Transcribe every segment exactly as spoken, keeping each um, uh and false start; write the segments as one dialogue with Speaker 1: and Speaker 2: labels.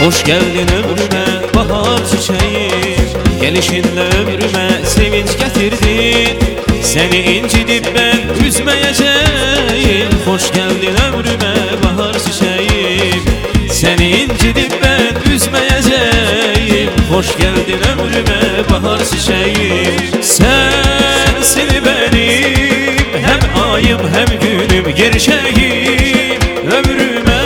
Speaker 1: Hoş geldin ömrüme bahar çiçeğim, gelişinle ömrüme sevinç getirdin. Seni incidip ben üzmeyeceğim. Hoş geldin ömrüme bahar çiçeğim, seni incidip ben üzmeyeceğim. Hoş geldin ömrüme bahar çiçeğim. Sensin benim hem ayım hem günüm gerçeğim. Ömrüme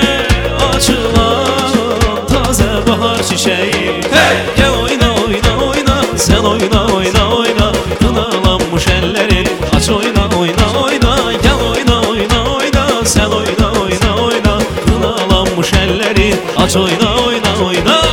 Speaker 1: açılan taze bahar çiçeğim. Hey! Gel oyna oyna oyna, sen oyna oyna oyna. Kınalanmış ellerin aç oyna oyna oyna. Gel oyna oyna oyna, sen oyna oyna oyna. Kınalanmış ellerin aç oyna oyna oyna.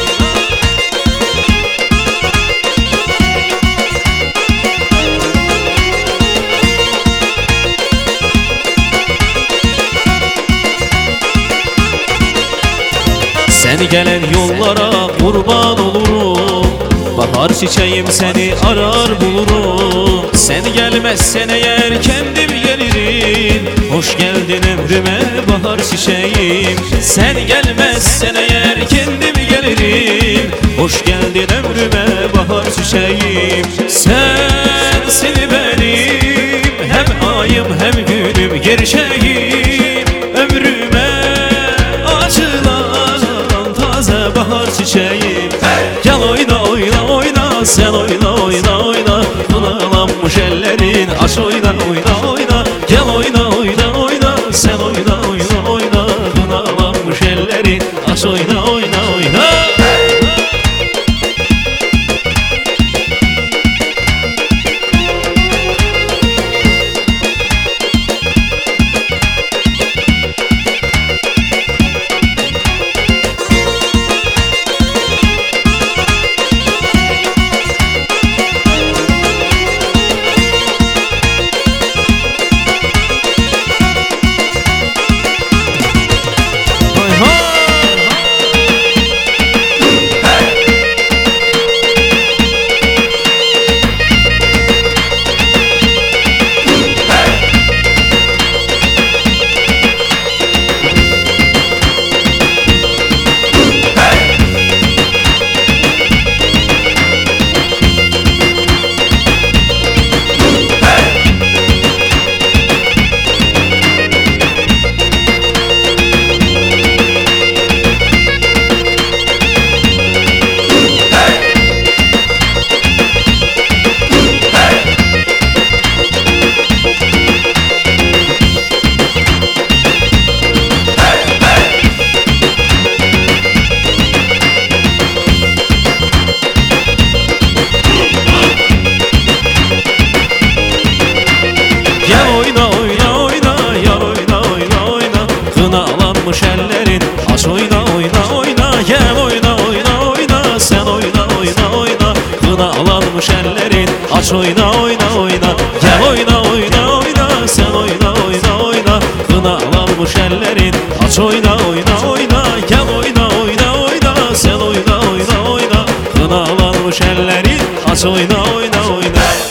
Speaker 1: Seni gelen yollara kurban olurum. Bahar çiçeğim seni arar bulurum. Sen gelmezsen eğer kendim gelirim. Hoş geldin ömrüme bahar çiçeğim. Sen gelmezsen eğer kendim gelirim. Hoş geldin ömrüme bahar çiçeğim. Sensin benim hem ayım hem günüm gerçeğim. Ömrüme açılan taze bahar çiçeğim. Hey! Gel oyna oyna oyna, sen oyna oyna oyna. Kınalanmış ellerin aç oyna oyna oyna. Gel oyna oyna oyna, sen oyna oyna oyna. Kınalanmış ellerin aç oyna oyna oyna. Kınalanmış ellerin aç oyna oyna oyna. Gel oyna oyna oyna, sen oyna oyna oyna. Kınalanmış ellerin aç oyna oyna oyna. Gel oyna oyna oyna, sen oyna oyna oyna. Kınalanmış ellerin aç oyna oyna oyna. Gel oyna oyna oyna, sen oyna oyna oyna. Kınalanmış ellerin aç oyna oyna oyna.